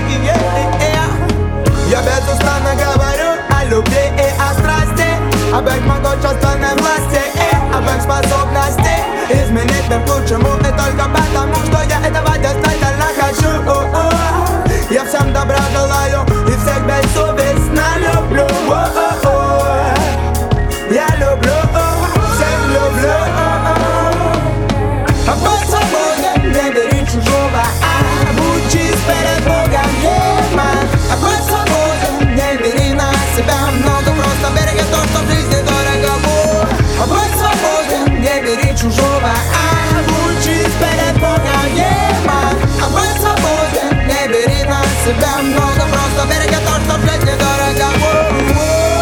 магии. Я безустанно говорю о любви и о страсти, об их могущественной власти и об их способности изменить мир к лучшему. И только потому, что я этого действительно хочу. Я всем добра желаю и всех бессовестно люблю. Я люблю, всех люблю. Будь свободен, не бери чужого, учись перед Богом, будь свободен, не бери на себя много, просто береги то, что в жизни дорого. Будь свободен, не бери чужого, учись перед Богом, будь свободен, не бери на себя много, просто береги то, что в жизни дорого.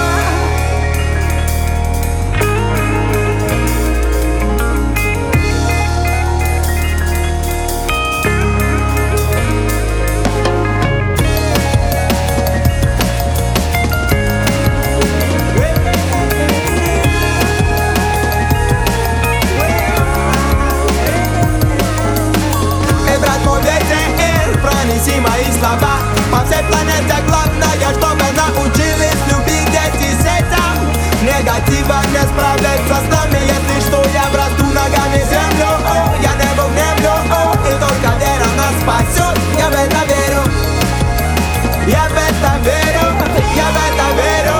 Пронеси мои слова по всей планете. Главное, чтобы научились любить дети с этим. Негатива не справляется с нами, если что, я врасту ногами в землю. Я небо внемлю, и только вера нас спасет. Я в это верю, я в это верю, я в это верю.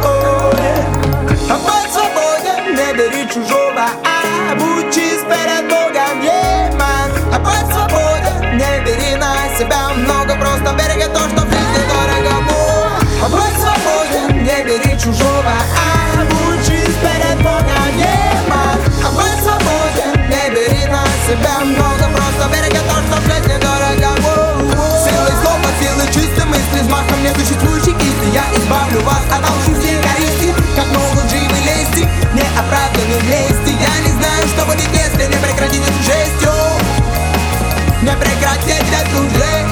Будь свободен, не бери чужого, учись перед Богом, будь свободен, не бери на себя много, просто береги то, что в жизни дорого. Будь свободен, не бери чужого, учись перед Богом, будь свободен, не бери на себя много, просто береги то, что в жизни дорого. Силой слова, силой чистой мысли, взмахом несуществующей кисти я избавлю вас от алчности и корысти, как могут живы лести, неоправданной лести. Я не знаю, что будет, если не прекратить эту жестью. Не прекратить эту жизнь.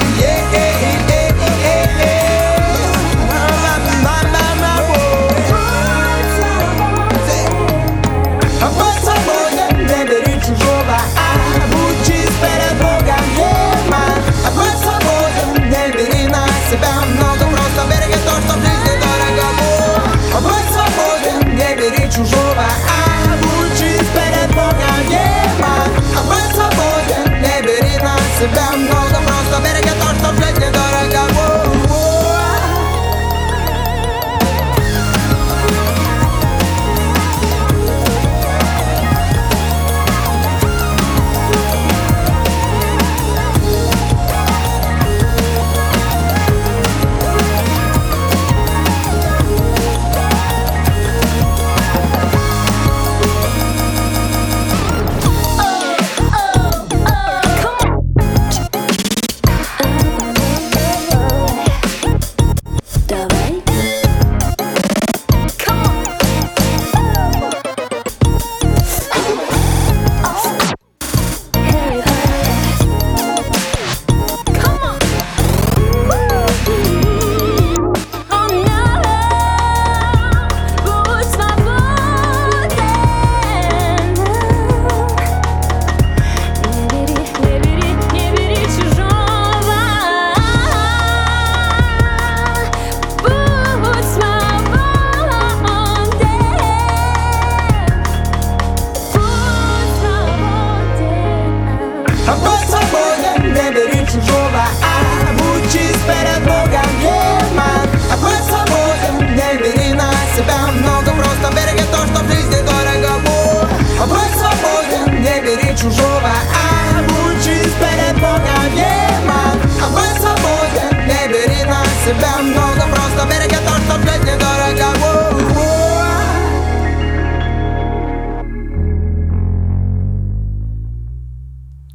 Будь свободен, не бери чужого, учись перед Богом, будь свободен, не бери на себя много, просто береги то, что в жизни дорого. Будь свободен, не бери чужого, учись перед Богом, будь свободен, не бери на себя много, просто береги то, что в жизни дорого. Будь свободен, не бери чужого, учись перед Богом, будь свободен, не бери на себя много, просто береги то, что в жизни дорого. Будь свободен, не бери чужого, учись перед Богом, будь свободен, не бери на себя много.